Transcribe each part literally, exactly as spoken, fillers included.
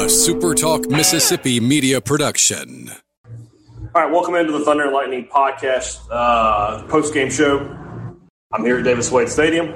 SuperTalk Mississippi media production. All right, welcome into the Thunder and Lightning podcast uh, post-game show. I'm here at Davis Wade Stadium.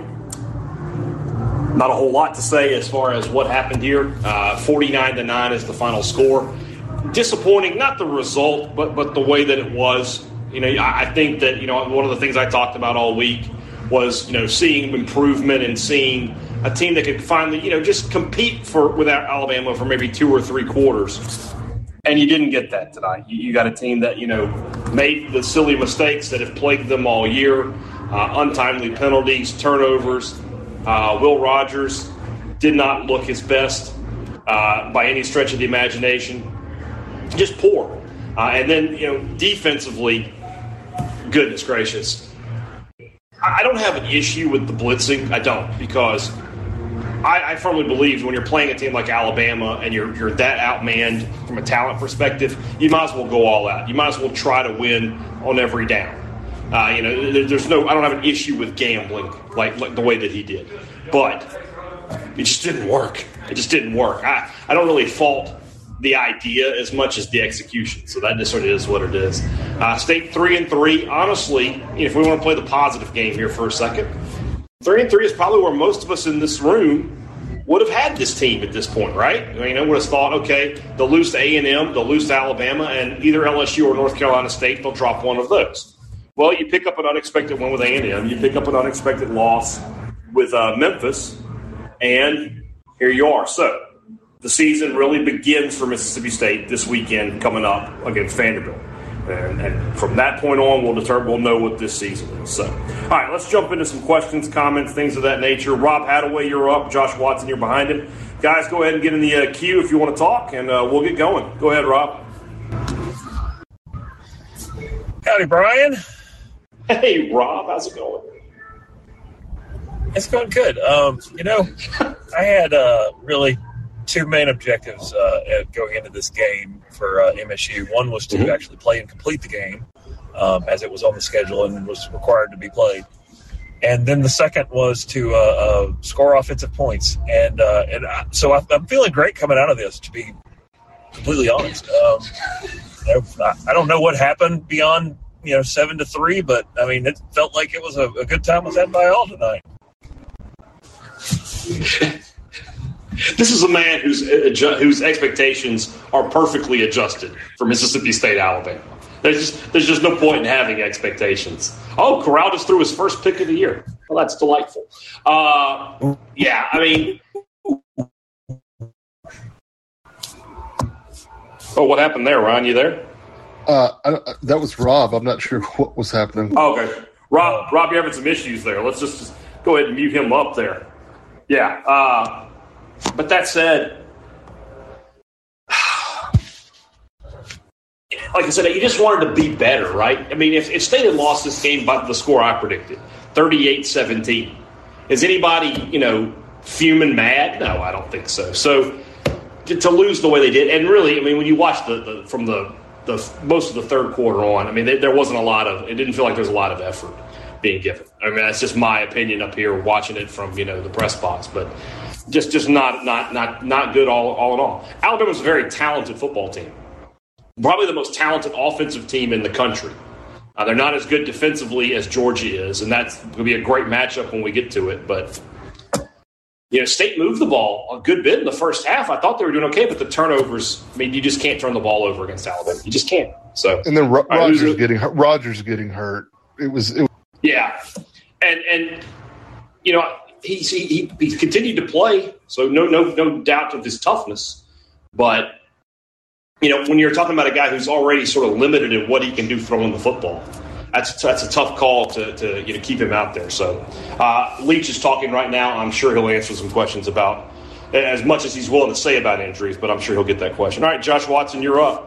Not a whole lot to say as far as what happened here. Uh, forty-nine to nine is the final score. Disappointing, not the result, but but the way that it was. You know, I, I think that, you know, one of the things I talked about all week was, you know, seeing improvement and seeing a team that could finally, you know, just compete for without Alabama for maybe two or three quarters. And you didn't get that tonight. You, you got a team that, you know, made the silly mistakes that have plagued them all year, uh, untimely penalties, turnovers. Uh, Will Rogers did not look his best uh, by any stretch of the imagination. Just poor. Uh, and then, you know, defensively, goodness gracious. I, I don't have an issue with the blitzing. I don't, because I, I firmly believe when you're playing a team like Alabama and you're you're that outmanned from a talent perspective, you might as well go all out. You might as well try to win on every down. Uh, you know, there, there's no. I don't have an issue with gambling like like the way that he did, but it just didn't work. It just didn't work. I I don't really fault the idea as much as the execution. So that just sort of is what it is. Uh, State three and three. Honestly, if we want to play the positive game here for a second. Three and three is probably where most of us in this room would have had this team at this point, right? I mean, I would have thought, okay, they'll lose to A and M, they'll lose to Alabama, and either L S U or North Carolina State, they'll drop one of those. Well, you pick up an unexpected one with A and M, you pick up an unexpected loss with uh, Memphis, and here you are. So the season really begins for Mississippi State this weekend coming up against Vanderbilt. And, and from that point on, we'll determine, we'll know what this season is. So, all right, let's jump into some questions, comments, things of that nature. Rob Hadaway, you're up. Josh Watson, you're behind him. Guys, go ahead and get in the uh, queue if you want to talk, and uh, we'll get going. Go ahead, Rob. Howdy, Brian. Hey, Rob, how's it going? It's going good. Um, you know, I had uh, really two main objectives uh, going into this game for uh, M S U. One was to mm-hmm. actually play and complete the game um, as it was on the schedule and was required to be played. And then the second was to uh, uh, score offensive points. And uh, and I, so I, I'm feeling great coming out of this, to be completely honest. Um, you know, I, I don't know what happened beyond, you know, seven to three, but I mean, it felt like it was a, a good time was had by all tonight. This is a man whose whose expectations are perfectly adjusted for Mississippi State, Alabama. There's just there's just no point in having expectations. Oh, Corral just threw his first pick of the year. Well, that's delightful. Uh, yeah, I mean, oh, what happened there, Ron? You there? Uh, I, that was Rob. I'm not sure what was happening. Oh, okay, Rob. Rob, you're having some issues there. Let's just, just go ahead and mute him up there. Yeah. Uh, But that said, like I said, you just wanted to be better, right? I mean, if, if State had lost this game by the score I predicted, thirty-eight seventeen, is anybody, you know, fuming mad? No, I don't think so. So to, to lose the way they did, and really, I mean, when you watch the, the from the, the most of the third quarter on, I mean, they, there wasn't a lot of – it didn't feel like there was a lot of effort being given. I mean, that's just my opinion up here watching it from, you know, the press box. But – Just, just not, not, not, not good all, all in all. Alabama's a very talented football team, probably the most talented offensive team in the country. Uh, they're not as good defensively as Georgia is, and that's going to be a great matchup when we get to it. But you know, State moved the ball a good bit in the first half. I thought they were doing okay, but the turnovers. I mean, you just can't turn the ball over against Alabama. You just can't. So, and then Ro- right, Rogers getting Rogers getting hurt. It was, it was yeah, and and you know. He, he he continued to play, so no no no doubt of his toughness. But you know, when you're talking about a guy who's already sort of limited in what he can do throwing the football, that's that's a tough call to to you know keep him out there. So uh, Leach is talking right now. I'm sure he'll answer some questions about as much as he's willing to say about injuries, but I'm sure he'll get that question. All right, Josh Watson, you're up.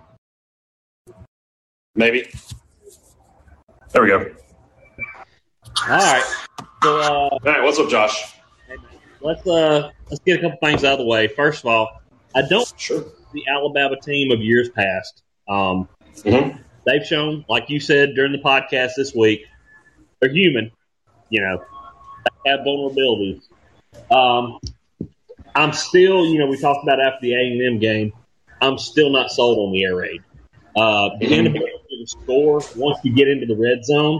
Maybe. There we go. All right. So, uh, all right, what's up, Josh? Let's uh, let's get a couple things out of the way. First of all, I don't sure the Alabama team of years past. Um, mm-hmm. They've shown, like you said during the podcast this week, they're human. You know, they have vulnerabilities. Um, I'm still, you know, we talked about after the A and M game, I'm still not sold on the air raid. Uh, the inability to score once you get into the red zone.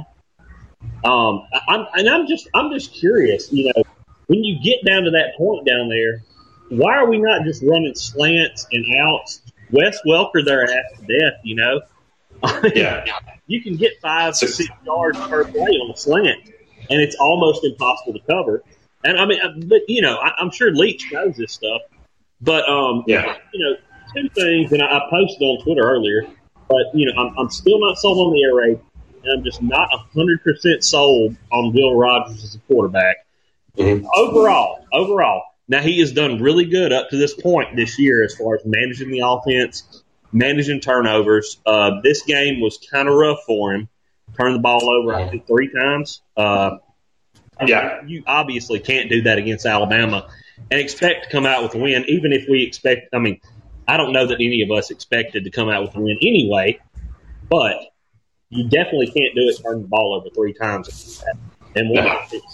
Um, I'm, and I'm just, I'm just curious, you know, when you get down to that point down there, why are we not just running slants and outs? Wes Welker their ass to death, you know. Yeah, you can get five to six yards per play on a slant, and it's almost impossible to cover. And I mean, but you know, I, I'm sure Leach knows this stuff. But um, yeah, you know, two things, and I, I posted on Twitter earlier. But you know, I'm, I'm still not sold on the air raid, and I'm just not a hundred percent sold on Will Rogers as a quarterback. Mm-hmm. Overall, overall, now he has done really good up to this point this year as far as managing the offense, managing turnovers. Uh, this game was kind of rough for him. Turned the ball over, I think, three times. Uh, yeah, you obviously can't do that against Alabama and expect to come out with a win, even if we expect. I mean, I don't know that any of us expected to come out with a win anyway, but you definitely can't do it turn the ball over three times and one no. six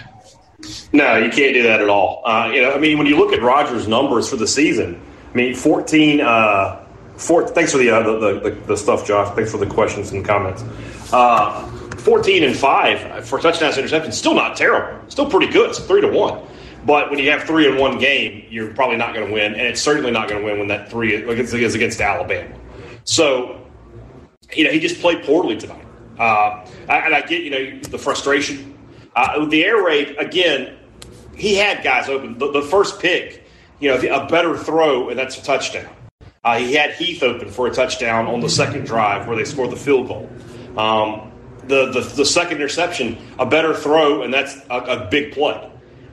six. No, you can't do that at all. Uh, you know, I mean, when you look at Rodgers' numbers for the season, I mean, fourteen. Uh, four, thanks for the, uh, the, the the stuff, Josh. Thanks for the questions and comments. Uh, fourteen and five for touchdowns and interceptions. Still not terrible. Still pretty good. It's three to one. But when you have three in one game, you're probably not going to win, and it's certainly not going to win when that three is against, against Alabama. So, you know, he just played poorly tonight. Uh, and I get, you know, the frustration. Uh, the air raid, again, he had guys open. The, the first pick, you know, the, a better throw, and that's a touchdown. Uh, he had Heath open for a touchdown on the second drive where they scored the field goal. Um, the, the the second interception, a better throw, and that's a, a big play.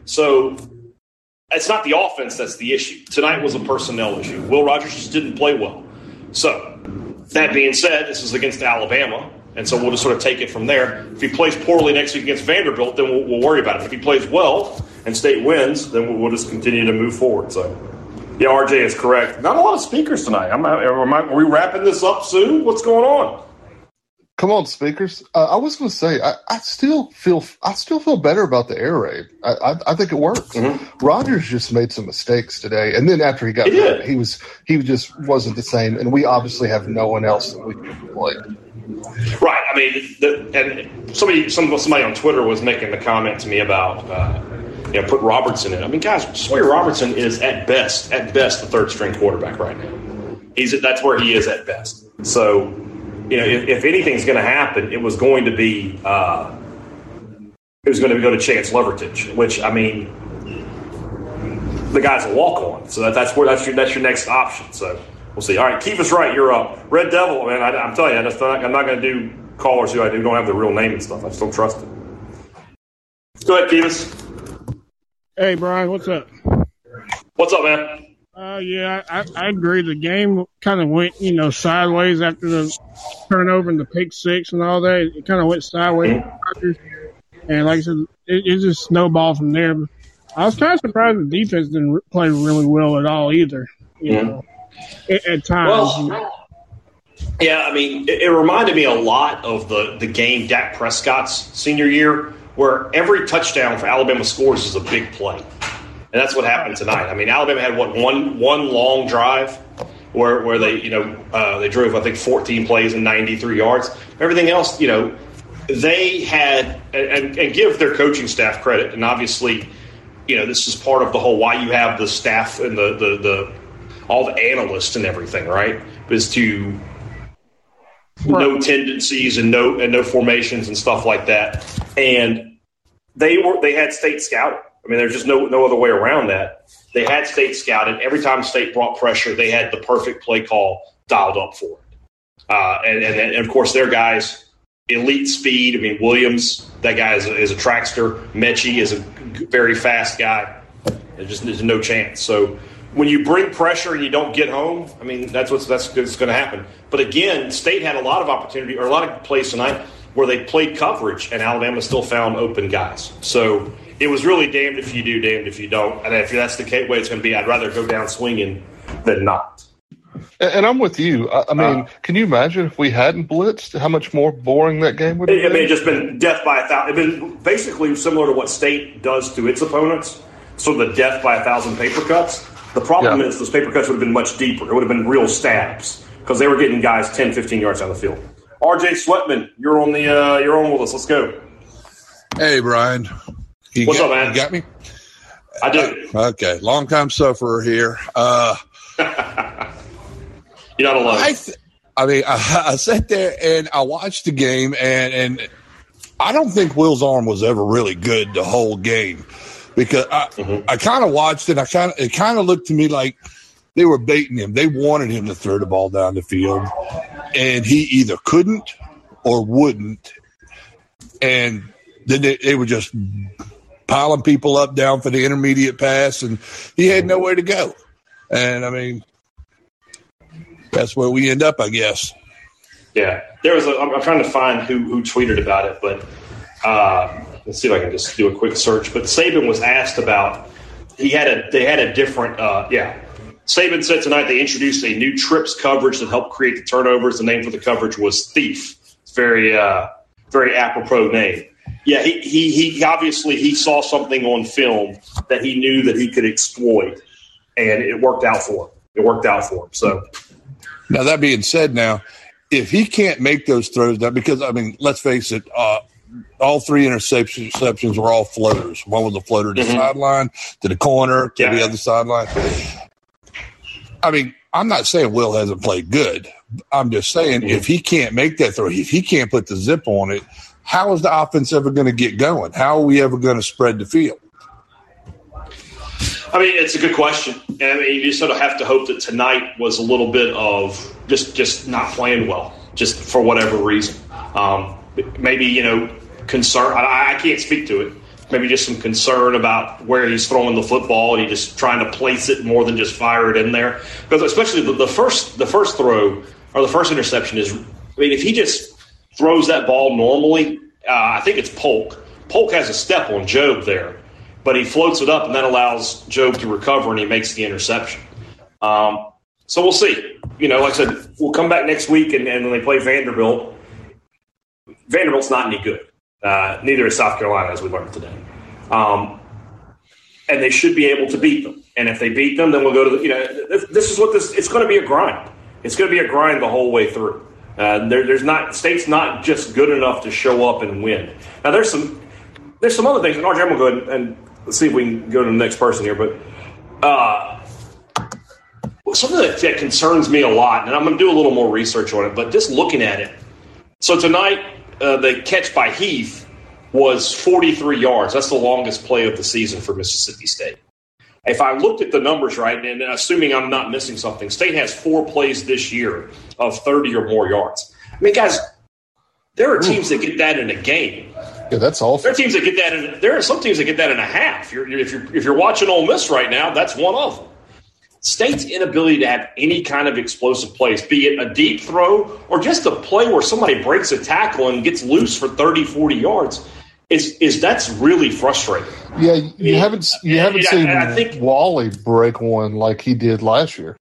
So it's not the offense that's the issue. Tonight was a personnel issue. Will Rogers just didn't play well. So that being said, this is against Alabama, and so we'll just sort of take it from there. If he plays poorly next week against Vanderbilt, then we'll, we'll worry about it. If he plays well and State wins, then we'll, we'll just continue to move forward. So, yeah, R J is correct. Not a lot of speakers tonight. I'm, am I, are we wrapping this up soon? What's going on? Come on, speakers. Uh, I was going to say, I, I still feel, I still feel better about the air raid. I, I, I think it works. Mm-hmm. Rogers just made some mistakes today, and then after he got he hurt, he was, he just wasn't the same. And we obviously have no one else that we can play. Right. I mean, the, and somebody, some, somebody on Twitter was making the comment to me about, uh, you know, put Robertson in. I mean, guys, Sawyer Robertson is at best, at best, the third string quarterback right now. He's that's where he is at best. So. You know, if, if anything's going to happen, it was going to be uh, it was going to go to Chance Levertich, which I mean, the guy's a walk on, so that, that's where that's your that's your next option. So we'll see. All right, keep us right. You're up, Red Devil, man. I, I'm telling you, I just, I'm not going to do callers who I do don't have the real name and stuff. I just don't trust it. Go ahead, Kevis. Hey, Brian, what's up? What's up, man? Uh, yeah, I, I agree. The game kind of went, you know, sideways after the turnover and the pick six and all that. It kind of went sideways. Mm-hmm. And like I said, it, it just snowballed from there. I was kind of surprised the defense didn't re- play really well at all either, you mm-hmm. know, at, at times. Well, you know. Yeah, I mean, it, it reminded me a lot of the, the game Dak Prescott's senior year, where every touchdown for Alabama scores is a big play. And that's what happened tonight. I mean, Alabama had what one one long drive where where they you know uh, they drove I think fourteen plays and ninety-three yards. Everything else, you know, they had and, and give their coaching staff credit. And obviously, you know, this is part of the whole why you have the staff and the the, the all the analysts and everything, right? Is to know tendencies and no and no formations and stuff like that. And they were they had State scouted. I mean, there's just no no other way around that. They had State scouted. Every time State brought pressure, they had the perfect play call dialed up for it. Uh, and, and, and, of course, their guys, elite speed. I mean, Williams, that guy is a, is a trackster. Mechie is a very fast guy. There's just there's no chance. So when you bring pressure and you don't get home, I mean, that's what's that's, that's going to happen. But, again, State had a lot of opportunity or a lot of plays tonight where they played coverage, and Alabama still found open guys. So – it was really damned if you do, damned if you don't. And if that's the way it's going to be, I'd rather go down swinging than not. And I'm with you. I mean, uh, can you imagine if we hadn't blitzed, how much more boring that game would have been? It may have just been death by a thousand. It would been basically similar to what State does to its opponents. sort of the death by a thousand paper cuts. The problem Yeah. is those paper cuts would have been much deeper. It would have been real stabs because they were getting guys ten, fifteen yards down the field. R J Sweatman, you're on the uh, you're on with us. Let's go. Hey, Brian. You What's got, up, man? You got me? I do. Uh, okay. Long time sufferer here. Uh, You're not alone. I, th- I mean, I, I sat there and I watched the game, and, and I don't think Will's arm was ever really good the whole game because I, mm-hmm. I kind of watched it. I kind of it kind of looked to me like they were baiting him. They wanted him to throw the ball down the field, and he either couldn't or wouldn't. And then they, they were just piling people up down for the intermediate pass, and he had nowhere to go. And, I mean, that's where we end up, I guess. Yeah. There was a, I'm trying to find who, who tweeted about it, but uh, let's see if I can just do a quick search. But Saban was asked about he had a they had a different uh, yeah. Saban said tonight they introduced a new trips coverage that helped create the turnovers. The name for the coverage was Thief. It's very uh, very apropos name. Yeah, he, he he obviously he saw something on film that he knew that he could exploit, and it worked out for him. It worked out for him. So now that being said, now if he can't make those throws, down, because I mean, let's face it, uh, all three interceptions, interceptions were all floaters. One was a floater to the mm-hmm. sideline, to the corner, to yeah. the other sideline. I mean, I'm not saying Will hasn't played good. I'm just saying mm-hmm. if he can't make that throw, if he can't put the zip on it, how is the offense ever going to get going? How are we ever going to spread the field? I mean, it's a good question. And I mean, you just sort of have to hope that tonight was a little bit of just, just not playing well, just for whatever reason. Um, maybe, you know, concern. I, I can't speak to it. Maybe just some concern about where he's throwing the football and he's just trying to place it more than just fire it in there. Because especially the, the first the first throw or the first interception is, I mean, if he just throws that ball normally, uh, I think it's Polk. Polk has a step on Job there, but he floats it up and that allows Job to recover and he makes the interception. Um, so we'll see. You know, like I said, we'll come back next week and, and when they play Vanderbilt, Vanderbilt's not any good. Uh, neither is South Carolina, as we learned today. Um, and they should be able to beat them. And if they beat them, then we'll go to the, you know, this, this is what this, it's going to be a grind. It's going to be a grind the whole way through. Uh, there, there's not, State's not just good enough to show up and win. Now, there's some, there's some other things, and R J, I'm going to go ahead and, and see if we can go to the next person here, but uh, something that, that concerns me a lot, and I'm going to do a little more research on it, but just looking at it. So tonight, Uh, the catch by Heath was forty-three yards. That's the longest play of the season for Mississippi State. If I looked at the numbers right, and assuming I'm not missing something, State has four plays this year of thirty or more yards. I mean, guys, there are teams that get that in a game. Yeah, that's awful. There are teams that get that in. There are some teams that get that in a half. You're, if you're if you're watching Ole Miss right now, that's one of them. State's inability to have any kind of explosive plays, be it a deep throw or just a play where somebody breaks a tackle and gets loose for thirty, forty yards, is is that's really frustrating. Yeah, you I mean, haven't you haven't I, seen I think, Wally break one like he did last year.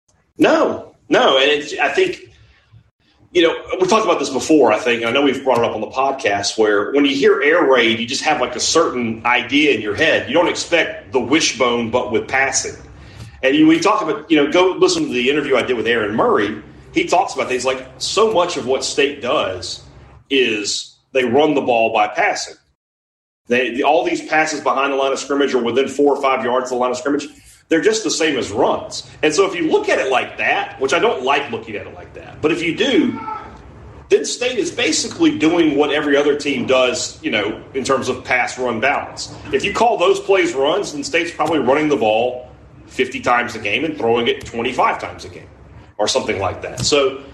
No, no, and it's, I think you know we talked about this before. I think I know we've brought it up on the podcast where when you hear air raid, you just have like a certain idea in your head. You don't expect the wishbone, but with passing. And you, we talk about, you know, go listen to the interview I did with Aaron Murray. He talks about things like so much of what State does is they run the ball by passing. They all these passes behind the line of scrimmage or within four or five yards of the line of scrimmage, they're just the same as runs. And so if you look at it like that, which I don't like looking at it like that, but if you do, then State is basically doing what every other team does, you know, in terms of pass-run balance. If you call those plays runs, then State's probably running the ball fifty times a game and throwing it twenty-five times a game or something like that. So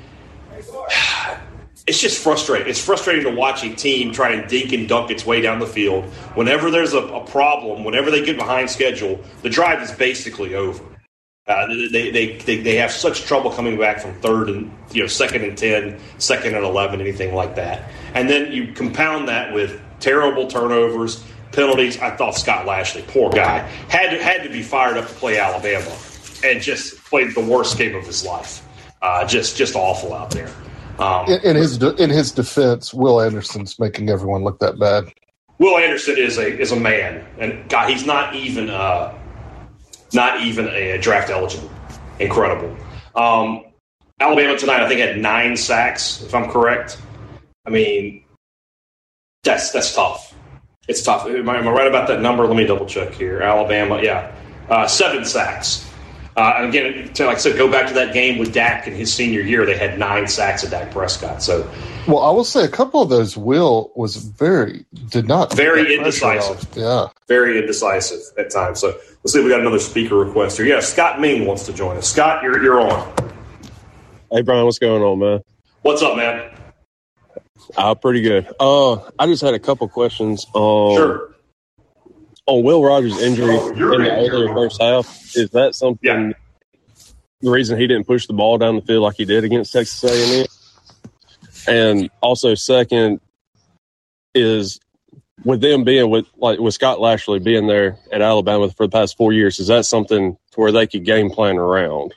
it's just frustrating. It's frustrating to watch a team try and dink and dunk its way down the field. Whenever there's a, a problem, whenever they get behind schedule, the drive is basically over. Uh, they, they, they, they have such trouble coming back from third and, you know, second and ten, second and eleven, anything like that. And then you compound that with terrible turnovers, penalties. I thought Scott Lashley, poor guy, had to, had to be fired up to play Alabama and just played the worst game of his life. Uh, just just awful out there. Um, in, in his de- in his defense, Will Anderson's making everyone look that bad. Will Anderson is a is a man, and God, he's not even uh, not even a draft eligible. Incredible. Um, Alabama tonight, I think, had nine sacks, if I'm correct. I mean, that's that's tough. It's tough. Am I, am I right about that number? Let me double check here. Alabama, yeah, uh, seven sacks. Uh, and again, to, like I said, go back to that game with Dak in his senior year. They had nine sacks of Dak Prescott. So, well, I will say a couple of those. Will was very did not very indecisive. Yeah, very indecisive at times. So let's see if we got another speaker request here. Yeah, Scott Ming wants to join us. Scott, you're you're on. Hey Brian, what's going on, man? What's up, man? Uh, pretty good. Uh, I just had a couple questions. Um, sure. On Will Rogers' injury oh, in the earlier first half, is that something? Yeah. The reason he didn't push the ball down the field like he did against Texas A and M, and also second is with them being with like with Scott Lashley being there at Alabama for the past four years, is that something to where they could game plan around?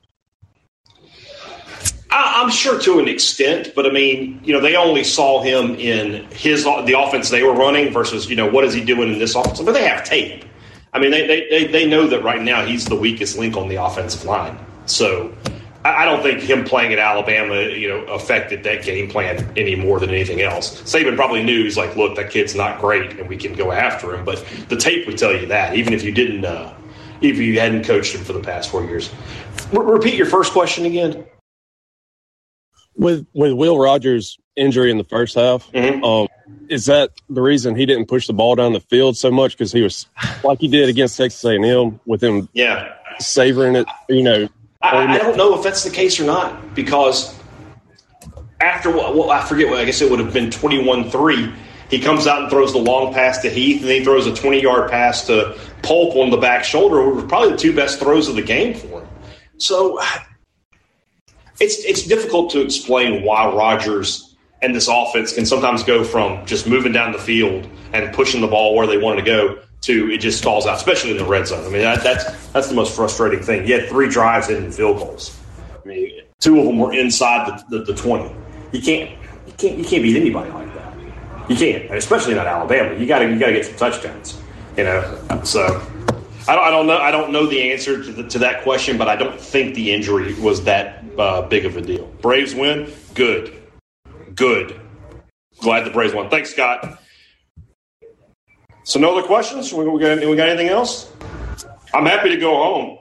I'm sure to an extent, but I mean, you know, they only saw him in his the offense they were running versus, you know, what is he doing in this offense? But they have tape. I mean, they they they know that right now he's the weakest link on the offensive line. So I don't think him playing at Alabama, you know, affected that game plan any more than anything else. Saban probably knew, he's like, look, that kid's not great, and we can go after him. But the tape would tell you that, even if you didn't, uh, if you hadn't coached him for the past four years. R- repeat your first question again. With with Will Rogers' injury in the first half, mm-hmm. um, is that the reason he didn't push the ball down the field so much? Because he was like he did against Texas A and M with him, yeah, savoring it. You know, I, I don't know if that's the case or not, because after what well, I forget what I guess it would have been twenty-one three. He comes out and throws the long pass to Heath, and then he throws a twenty-yard pass to Polk on the back shoulder. Which were probably the two best throws of the game for him. So. It's it's difficult to explain why Rodgers and this offense can sometimes go from just moving down the field and pushing the ball where they wanted to go to it just stalls out, especially in the red zone. I mean, that, that's that's the most frustrating thing. You had three drives in field goals. I mean, two of them were inside the, the, the twenty. You can't you can't you can't beat anybody like that. You can't, especially not Alabama. You got to you got to get some touchdowns. You know, so. I don't, I don't know. I don't know the answer to, the, to that question, but I don't think the injury was that uh, big of a deal. Braves win, good, good. Glad the Braves won. Thanks, Scott. So, no other questions? We, we, got, we got anything else? I'm happy to go home.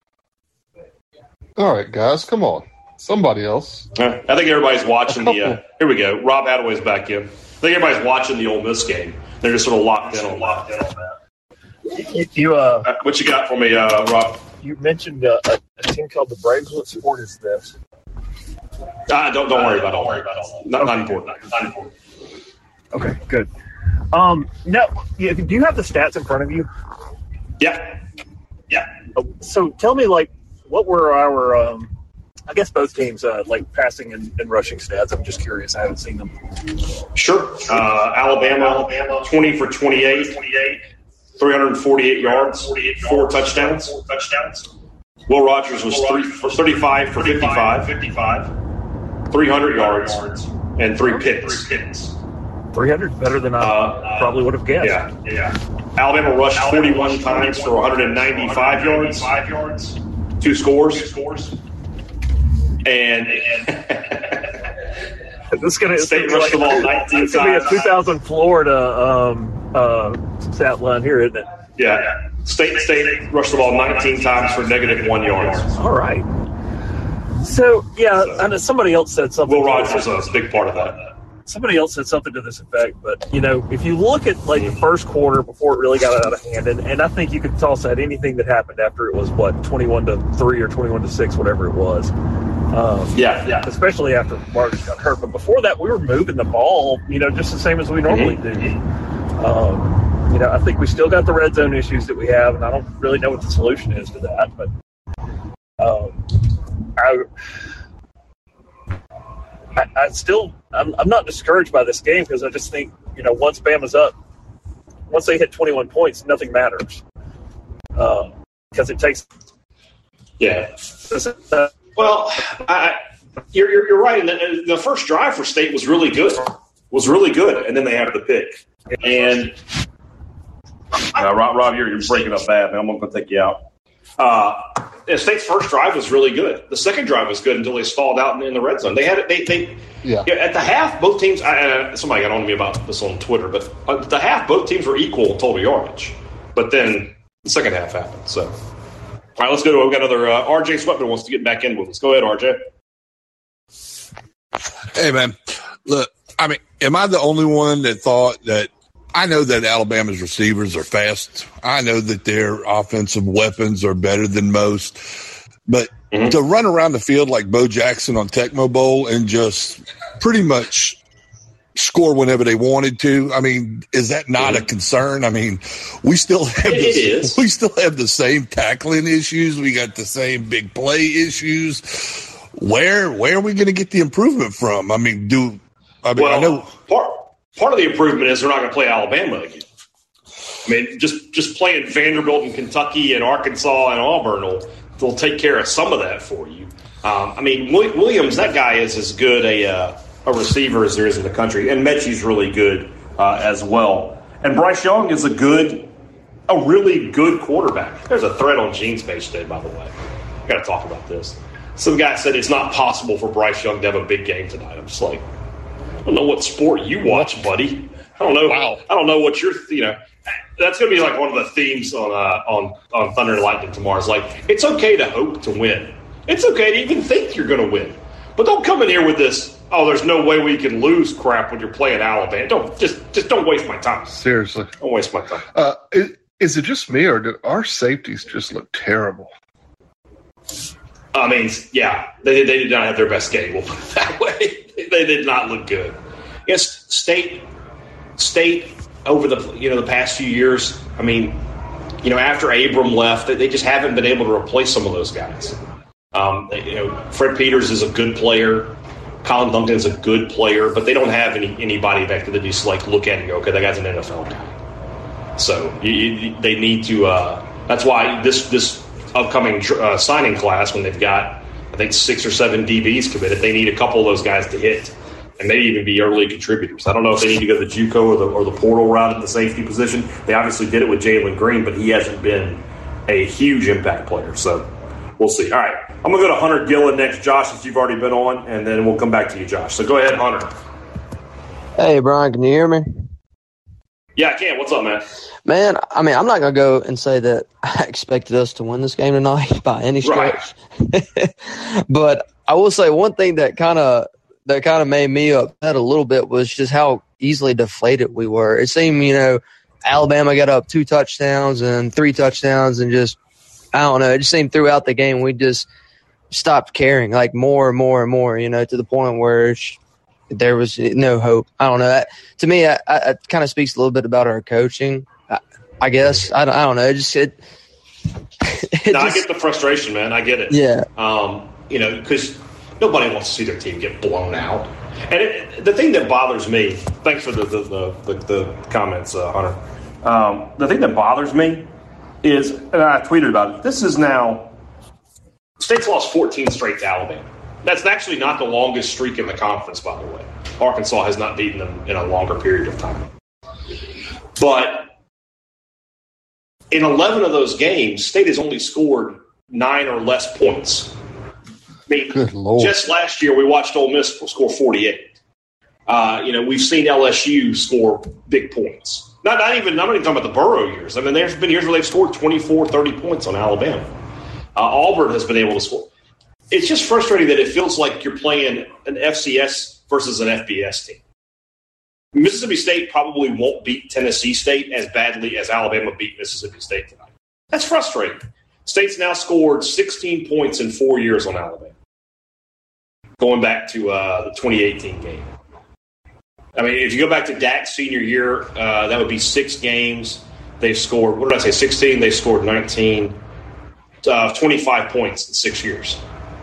All right, guys, come on. Somebody else. Uh, I think everybody's watching the. Uh, here we go. Rob Hadaway's back in. I think everybody's watching the Ole Miss game. They're just sort of locked in on locked in on that. You, you uh, uh, what you got for me, uh, Rob? You mentioned uh, a, a team called the Braves. What sport is this? Uh, don't don't worry about it. Don't worry about it. Not, not important. Not important. Okay, good. Um, now, do you have the stats in front of you? Yeah. Yeah. So tell me, like, what were our, um, I guess both teams, uh, like, passing and, and rushing stats? I'm just curious. I haven't seen them. Sure. Uh, Alabama, Alabama, twenty for twenty-eight. twenty-eight. three hundred forty-eight yards, four touchdowns. Four touchdowns. Will Rogers was three for thirty-five for fifty-five, fifty-five, three hundred yards, and three picks. three hundred better than I uh, probably would have guessed. Yeah, yeah. Alabama rushed forty-one times for one hundred ninety-five yards, two scores, two scores, and. This is going State to rushed the ball nineteen times. It's going to be a two thousand Florida um, uh, stat line here, isn't it? Yeah. State State rushed the ball nineteen times for negative one yards. All right. So, yeah, so, I know somebody else said something. Will Rogers was a big part of that. Somebody else said something to this effect, but, you know, if you look at, like, the first quarter before it really got out of hand, and, and I think you could toss out anything that happened after it was, what, twenty-one to three or twenty-one to six, whatever it was. Um, yeah, yeah. Especially after Rogers got hurt. But before that, we were moving the ball, you know, just the same as we normally do. Um, you know, I think we still got the red zone issues that we have, and I don't really know what the solution is to that. But um, I, I, I still, I'm, I'm not discouraged by this game because I just think, you know, once Bama's up, once they hit twenty-one points, nothing matters because um, it takes. Yeah. Uh, Well, I, you're, you're you're right. And the, the first drive for State was really good, was really good, and then they have the pick. And Uh, Rob, Rob, you're, you're breaking up bad, man. I'm going to take you out. Uh, State's first drive was really good. The second drive was good until they stalled out in, in the red zone. They had it. They, they yeah. yeah. At the half, both teams. I, uh, somebody got on to me about this on Twitter, but at the half, both teams were equal in total yardage. But then the second half happened. So, all right, let's go to. We've got another. Uh, R J Swetman wants to get back in with us. Go ahead, R J. Hey, man. Look, I mean, am I the only one that thought that? I know that Alabama's receivers are fast. I know that their offensive weapons are better than most. But mm-hmm. to run around the field like Bo Jackson on Tecmo Bowl and just pretty much score whenever they wanted to, I mean, is that not mm-hmm. a concern? I mean, we still have it, the, it is. we still have the same tackling issues. We got the same big play issues. Where where are we going to get the improvement from? I mean, do I mean well, I know part part of the improvement is they're not going to play Alabama again. I mean, just just playing Vanderbilt and Kentucky and Arkansas and Auburn will will take care of some of that for you. Um, I mean, Williams, that guy is as good a uh, a receiver as there is in the country, and Mechie's really good uh, as well. And Bryce Young is a good, a really good quarterback. There's a thread on Gene's page today, by the way. I got to talk about this. Some guy said it's not possible for Bryce Young to have a big game tonight. I'm just like, I don't know what sport you watch, buddy. I don't know. Wow. I don't know what you're, you know. That's going to be like one of the themes on uh, on on Thunder and Lightning tomorrow. It's like, it's okay to hope to win. It's okay to even think you're going to win. But don't come in here with this, oh, there's no way we can lose crap when you're playing Alabama. Don't just just don't waste my time. Seriously. Don't waste my time. Uh, is, is it just me, or did our safeties just look terrible? I mean, yeah, they, they did not have their best game. We'll put it that way. They did not look good. Yes, State, State over the you know the past few years. I mean, you know, after Abram left, they just haven't been able to replace some of those guys. Um, they, you know, Fred Peters is a good player. Colin Duncan is a good player, but they don't have any anybody back that just like look at and go, okay, that guy's an N F L guy. So you, you, they need to. Uh, that's why this this. upcoming uh, signing class, when they've got, I think, six or seven D Bs committed, they need a couple of those guys to hit and maybe even be early contributors. I don't know if they need to go the JUCO or the, or the portal route at the safety position. They obviously did it with Jalen Green, but he hasn't been a huge impact player. So we'll see. All right, I'm going to go to Hunter Gillen next, Josh, since you've already been on, and then we'll come back to you, Josh. So go ahead, Hunter. Hey, Brian, can you hear me? Yeah, I can. What's up, man? Man, I mean, I'm not going to go and say that I expected us to win this game tonight by any stretch. Right. But I will say one thing that kind of that kind of made me upset a little bit was just how easily deflated we were. It seemed, you know, Alabama got up two touchdowns and three touchdowns and just, I don't know, it just seemed throughout the game we just stopped caring, like more and more and more, you know, to the point where it's, there was no hope. I don't know. That, to me, I, I, it kind of speaks a little bit about our coaching. I, I guess I don't, I don't know. It just it. it no, just, I get the frustration, man. I get it. Yeah. Um, you know, because nobody wants to see their team get blown out. And it, the thing that bothers me. Thanks for the the, the, the, the comments, uh, Hunter. Um, the thing that bothers me is, and I tweeted about it. This is now State's lost fourteen straight to Alabama. That's actually not the longest streak in the conference, by the way. Arkansas has not beaten them in a longer period of time. But in eleven of those games, State has only scored nine or less points. I mean, Good Lord. Just last year, we watched Ole Miss score forty-eight. Uh, you know, we've seen L S U score big points. Not, not even, I'm not even talking about the Burrow years. I mean, there's been years where they've scored twenty-four, thirty points on Alabama. Uh, Auburn has been able to score. It's just frustrating that it feels like you're playing an F C S versus an F B S team. Mississippi State probably won't beat Tennessee State as badly as Alabama beat Mississippi State tonight. That's frustrating. State's now scored sixteen points in four years on Alabama, going back to uh, the twenty eighteen game. I mean, if you go back to Dak's senior year, uh, that would be six games. They've scored, what did I say, sixteen? They scored nineteen, uh, twenty-five points in six years.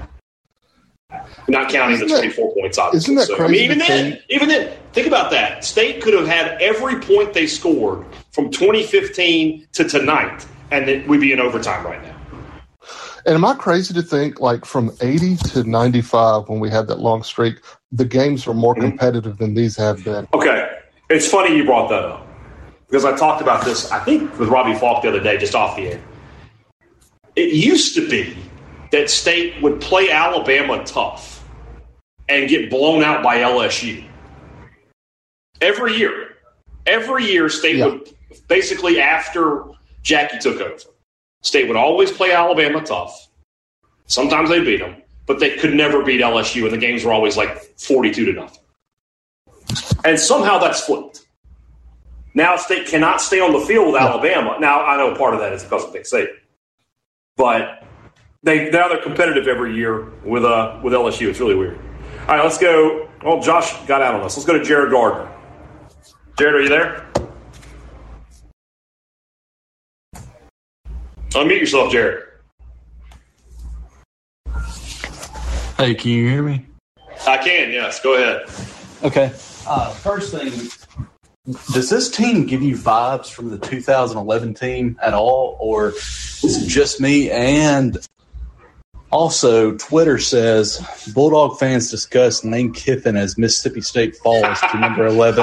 Not counting isn't the twenty-four that, points, obviously. Isn't that so, crazy? I mean, even then, even then, think about that. State could have had every point they scored from twenty fifteen to tonight, and it, we'd be in overtime right now. And am I crazy to think, like, from eighty to ninety-five, when we had that long streak, the games were more mm-hmm. competitive than these have been? Okay. It's funny you brought that up. because I talked about this, I think, with Robbie Falk the other day, just off the air. It used to be that State would play Alabama tough and get blown out by L S U. Every year. Every year, State yeah. would, basically after Jackie took over, State would always play Alabama tough. Sometimes they beat them, but they could never beat L S U, and the games were always like forty-two to nothing. And somehow that's flipped. Now State cannot stay on the field with Alabama. Now, I know part of that is because of Nick Saban. But they now they're competitive every year with uh, with L S U. It's really weird. All right, let's go. Well, Josh got out on us. Let's go to Jared Gardner. Jared, are you there? Unmute yourself, Jared. Hey, can you hear me? I can, yes. Go ahead. Okay. Uh, first thing, does this team give you vibes from the two thousand eleven team at all, or is it just me? And also, Twitter says Bulldog fans discuss Lane Kiffin as Mississippi State falls to number eleven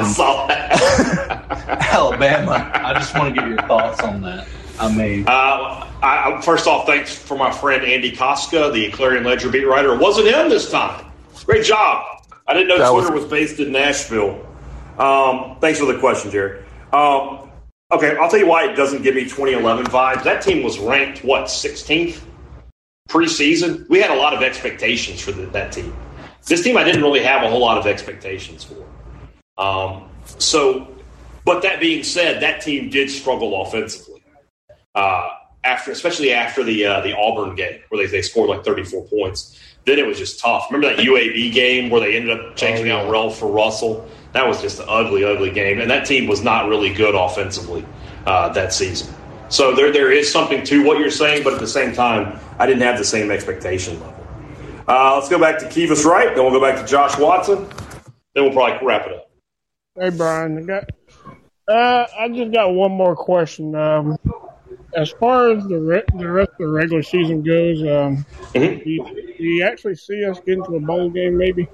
Alabama. I just want to get your thoughts on that. I mean, uh, I, first off, thanks for my friend Andy Koska, the Clarion Ledger beat writer. It wasn't him this time. Great job. I didn't know that Twitter was, was based in Nashville. Um, thanks for the question, Jared. Um, okay, I'll tell you why it doesn't give me twenty eleven vibes. That team was ranked, what, sixteenth preseason? We had a lot of expectations for the, that team. This team I didn't really have a whole lot of expectations for. Um, so, but that being said, that team did struggle offensively. Uh, after, especially after the uh, the Auburn game where they, they scored like thirty-four points. Then it was just tough. Remember that U A B game where they ended up changing oh, yeah. out Rel for Russell? That was just an ugly, ugly game. And that team was not really good offensively uh, that season. So there there is something to what you're saying, but at the same time, I didn't have the same expectation level. Uh, let's go back to Kivas Wright. Then we'll go back to Josh Watson. Then we'll probably wrap it up. Hey, Brian. I, got, uh, I just got one more question. Um, As far as the, re- the rest of the regular season goes, um, mm-hmm. do, you, do you actually see us getting to a bowl game maybe?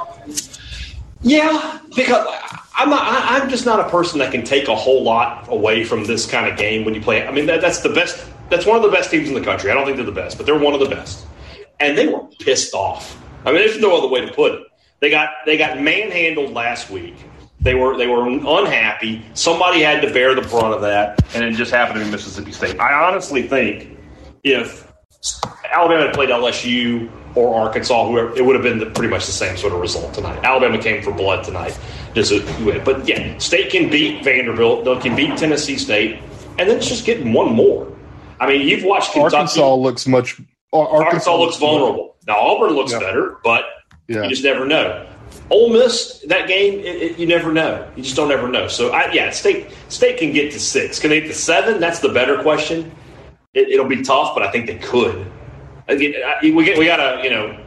Yeah, because I'm not. I, I'm just not a person that can take a whole lot away from this kind of game when you play. I mean, that, that's the best. That's one of the best teams in the country. I don't think they're the best, but they're one of the best. And they were pissed off. I mean, there's no other way to put it. They got they got manhandled last week. They were they were unhappy. Somebody had to bear the brunt of that, and it just happened to be Mississippi State. I honestly think if Alabama had played L S U or Arkansas, whoever, it would have been the, pretty much the same sort of result tonight. Alabama came for blood tonight. Just a, but, yeah, State can beat Vanderbilt. They can beat Tennessee State, and then it's just getting one more. I mean, you've watched Kentucky. Arkansas looks much Arkansas, Arkansas looks vulnerable. Now, Auburn looks yeah. better, but yeah. you just never know. Ole Miss, that game, it, it, you never know. You just don't ever know. So, I, yeah, State State can get to six. Can they get to seven? That's the better question. It, it'll be tough, but I think they could. I, I, we get, we gotta, you know,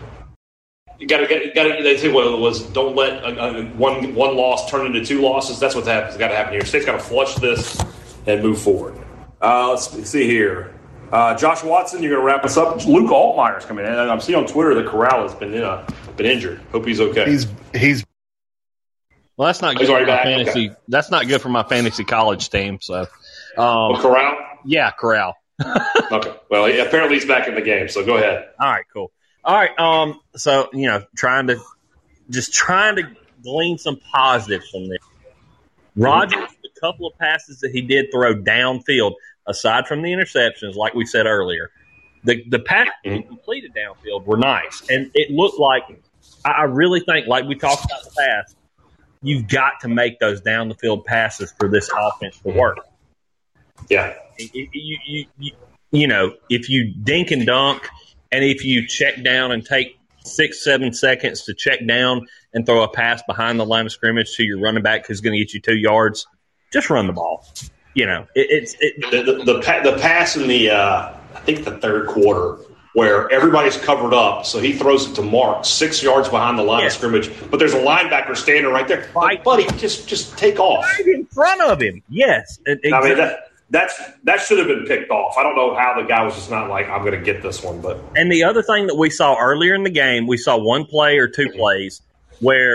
you gotta get. Gotta, they say what it was. Don't let a, a, one one loss turn into two losses. That's what's happens. Got to happen here. State's got to flush this and move forward. Uh, let's see here. Uh, Josh Watson, you're going to wrap us up. Luke Altmaier's coming in. And I'm seeing on Twitter that Corral has been in a, been injured. Hope he's okay. He's he's. Well, that's not good for my back. fantasy. Okay. That's not good for my fantasy college team. So, um, well, Corral. Yeah, Corral. Okay. Well, yeah, apparently he's back in the game. So go ahead. All right. Cool. All right. Um. So you know, trying to just trying to glean some positives from this. Rogers, the couple of passes that he did throw downfield, aside from the interceptions, like we said earlier, the the passes mm-hmm. he completed downfield were nice, and it looked like I really think, like we talked about in the past, you've got to make those down the field passes for this offense to work. Yeah, you you, you, you, you know, if you dink and dunk, and if you check down and take six, seven seconds to check down and throw a pass behind the line of scrimmage to your running back who's going to get you two yards, just run the ball. You know, it, it's it, the, the, the, the pass in the, uh, I think the third quarter, where everybody's covered up, so he throws it to Mark six yards behind the line yeah. of scrimmage, but there's a linebacker standing right there. Right. Like, buddy, just just take off. Right in front of him. Yes. Exactly. I mean, that, that's that should have been picked off. I don't know how the guy was just not like, I'm going to get this one. But And the other thing that we saw earlier in the game, we saw one play or two plays where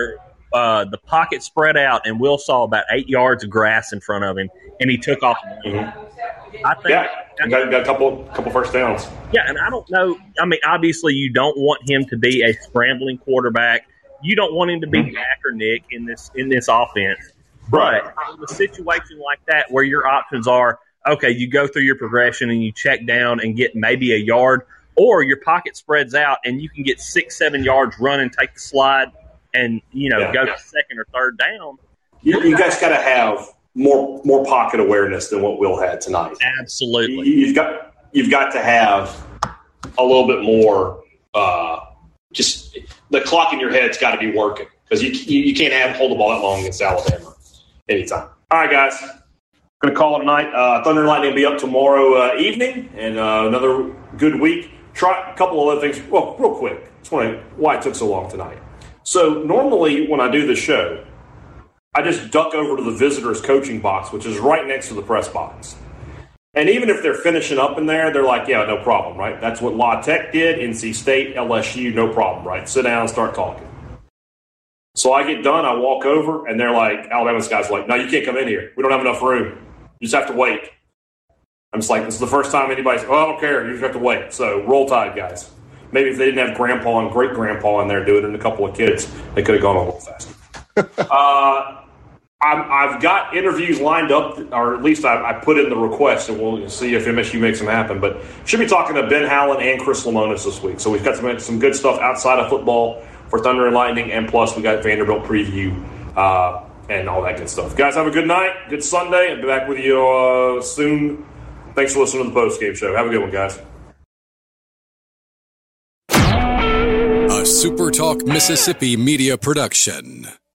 uh, the pocket spread out, and Will saw about eight yards of grass in front of him, and he took off. Mm-hmm. I think yeah, got, got a couple couple first downs. Yeah, and I don't know. I mean, obviously, you don't want him to be a scrambling quarterback. You don't want him to be mm-hmm. Jack or Nick in this in this offense. Right. But in a situation like that where your options are, okay, you go through your progression and you check down and get maybe a yard, or your pocket spreads out and you can get six, seven yards, run and take the slide and, you know, yeah. go to second or third down. You, you guys got to have more more pocket awareness than what Will had tonight. Absolutely. You, you've got you've got to have a little bit more. Uh, just the clock in your head's got to be working because you, you you can't have hold the ball that long against Alabama anytime. All right, guys. Going to call it a night. Uh, Thunder and Lightning will be up tomorrow uh, evening, and uh, another good week. Try a couple of other things. Well, real quick. Just want to why it took so long tonight. So normally when I do the show, I just duck over to the visitors' coaching box, which is right next to the press box. And even if they're finishing up in there, they're like, yeah, no problem, right? That's what La Tech did, N C State, L S U, no problem, right? Sit down and start talking. So I get done, I walk over, and they're like, Alabama's guys are like, no, you can't come in here. We don't have enough room. You just have to wait. I'm just like, this is the first time anybody's, oh, I don't care. You just have to wait. So roll tide, guys. Maybe if they didn't have grandpa and great-grandpa in there doing it and a couple of kids, they could have gone a little faster. uh, I'm, I've got interviews lined up, or at least I, I put in the request, and we'll see if M S U makes them happen. But should be talking to Ben Howland and Chris Lemonis this week. So we've got some, some good stuff outside of football for Thunder and Lightning, and plus we got Vanderbilt preview uh, and all that good stuff. Guys, have a good night, good Sunday, and be back with you uh, soon. Thanks for listening to the post-game show. Have a good one, guys. A SuperTalk Mississippi media production.